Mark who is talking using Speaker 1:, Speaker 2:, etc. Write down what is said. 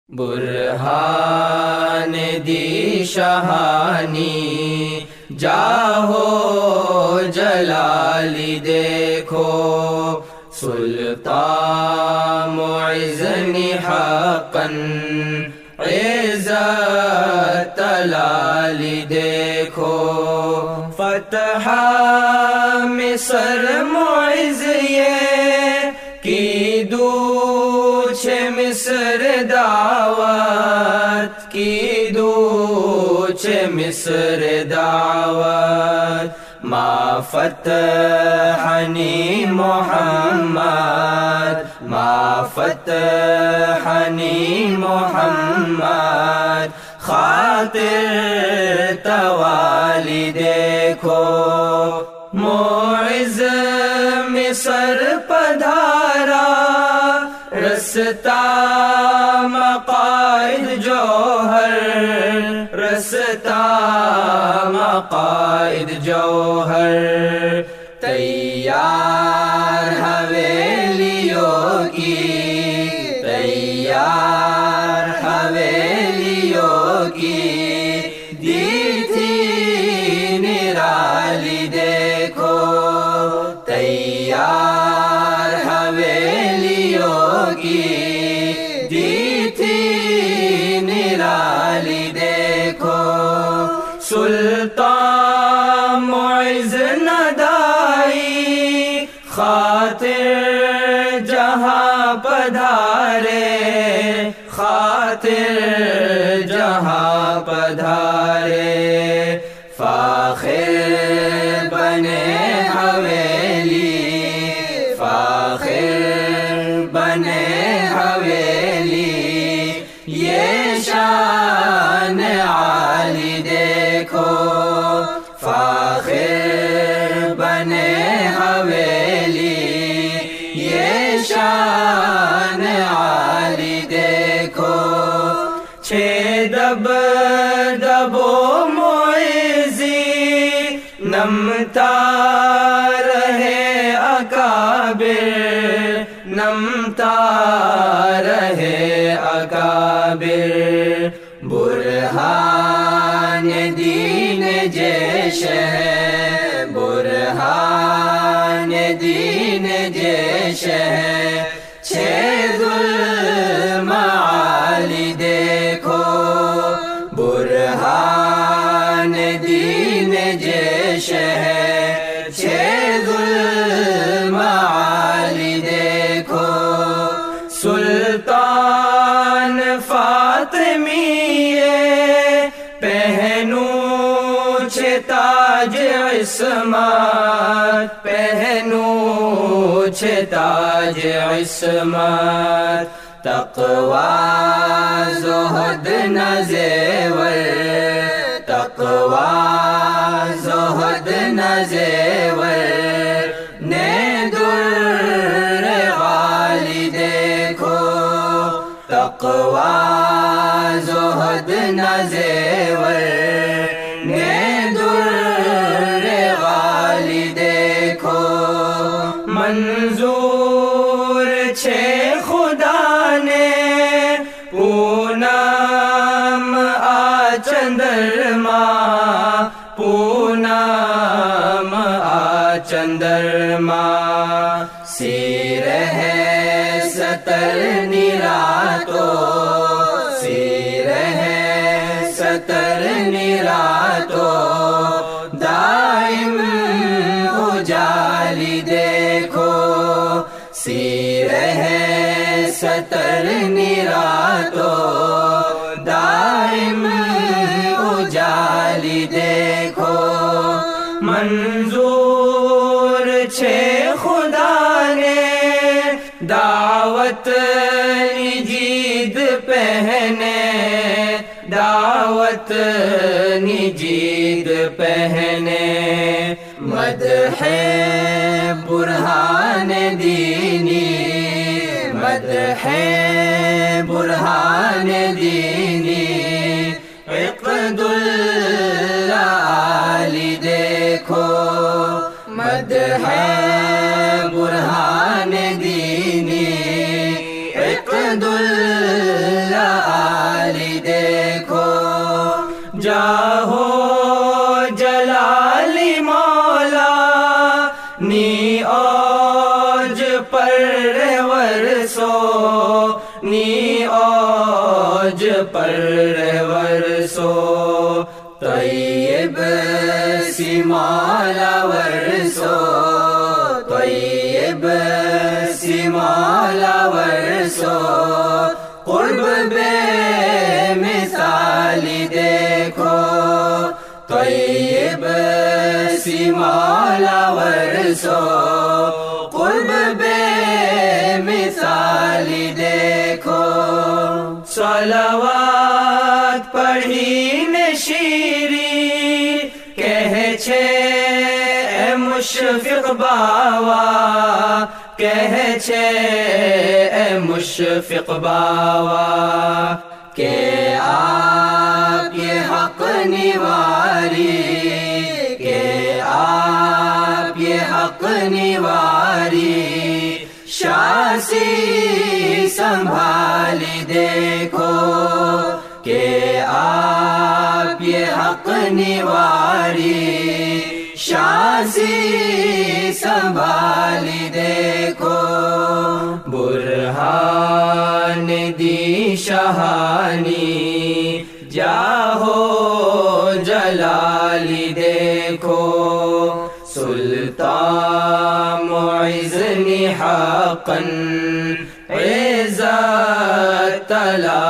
Speaker 1: برہان دی شہانی جاہو جلالی دیکھو، سلطان معزن حقا عزت تلالی دیکھو، فتح مصر معز یہ کی دوچ مصر دعوت، کی دوچ مصر دعوت، ما فتحنی محمد، ما فتحنی محمد، خاطر توالی دیکھو، معز مصر پدھارا، رستا مقاصد جوہر، رستا مقاصد جوہر، تیار حویلیوں کی، تیار حویلیوں کی، دی تھی نرالی دیکھو، تیار حویلیوں کی، دی تھی نرالی دیکھو، سلطان معز ندائی خاطر جہاں پدھارے، خاطر جہاں پدھارے، فاخر بنے حویلی، فاخر بنے حویلی، یہ شان عالی دیکھو، فاخر بنے حویلی، یہ شان عالی دیکھو، چھ دبدبو معزی نمتا رہے اکابر، نمتا رہے اکابر، برہان دین جیش ہے، برہان دین جیش ہے، چھ ذوالمعالی دیکھو، برہان دین جیش ہے، چھ ذوالمعالی دیکھو، سلطان فاطمی پہنو چھ تاج عصمت، پہنو چھ تاج عصمت، تقوی زہد نہ زیور، تقوی زہد نہ زیور، نے در غالی دیکھو، تقوی زہد نہ زیور، نے در غالی دیکھو، منظور چھ خدا نے پونم آ چندرما، پونم آ چندرما، سیر ہے ستر نراتو، سیر ہے ستر نراتو، دائم اجالی دیکھو، سیر ہے ستر نراتو، دائم اجالی دیکھو، منظور چھ خدا نے دعوت نجید پہنے، دعوت نجید پہنے، مدح برہان دینی، مدح برہان دینی، عقد العالی دیکھو، مدح برہان دینی، عقد اللہ جاہو جلالی مولا نی اوج پرور سو نی اوج پرور سو طیب سمالا ورسو طیب سمالا ورسو قرب بے مثالی دیکھو طیب سمالا ورسو قرب بے مثالی دیکھو صلوات پڑھی نشیری کہے چھے اے مشفق باوا کہے چھے اے مشفق باوا کہ آپ یہ حق نیواری کہ آپ یہ حق نیواری شاسی سنبھالی دیکھو کہ آپ یہ حق نیواری شاسی سنبھالی دیکھو برہان دی شہانی جاہو جلالی دیکھو سلطان معزنی حقا عزت تلا